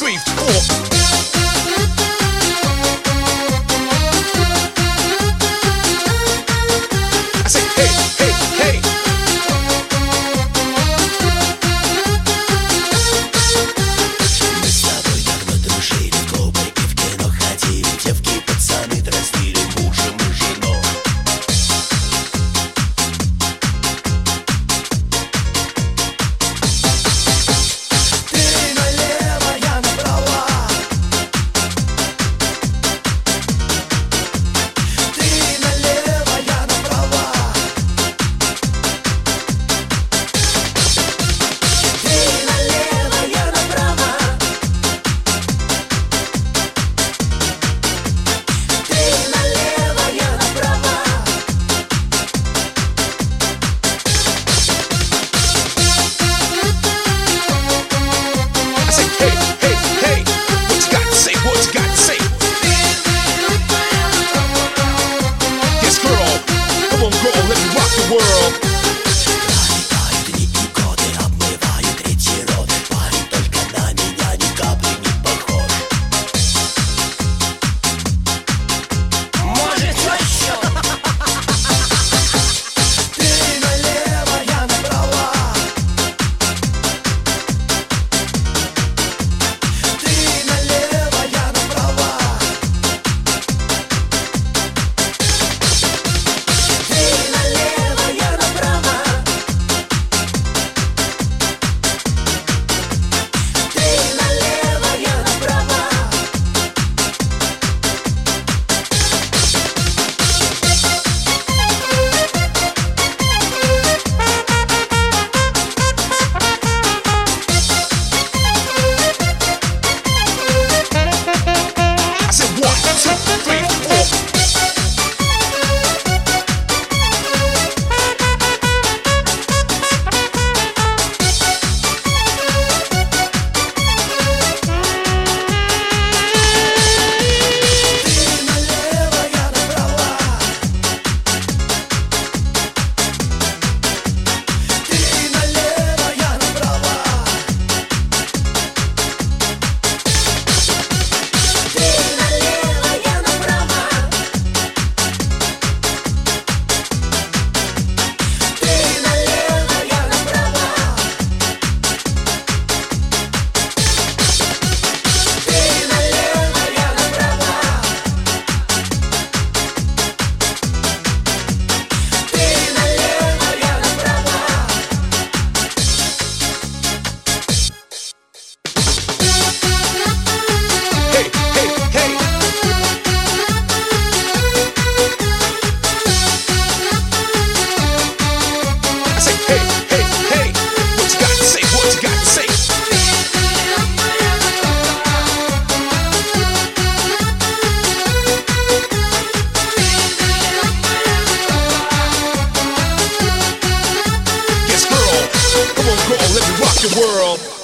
3, 4. I say, hey, hey, hey. Мы с тобой давно дружили, в клубы и в кино ходили, девки, пацаны дразнили мужем и женой. Ты налево, я направо. Ты налево, я направо. Ты налево, я направо. Ты налево, я направо. I say, hey, hey, hey. What you got to say? What you got to say? Yes, girl. Come on, girl, let me rock the world. Пролетают дни и годы, обмывают реки роды. Парень только на меня ни капли не похож. Может, еще? Ты налево, я направо. Ты налево, я направо. Ты налево, я направо. Ты налево, я направо. I said, 1, 2, 3, 4. Ты налево, я направо. Ты налево, я направо. Ты налево, я направо. Ты налево, я направо. Ты налево, я направо. Ты налево, я направо. Hey, hey, hey. I say, hey, hey, hey. What you got to say? What you got to say? Yes, girl. Come on, girl, let me rock the world.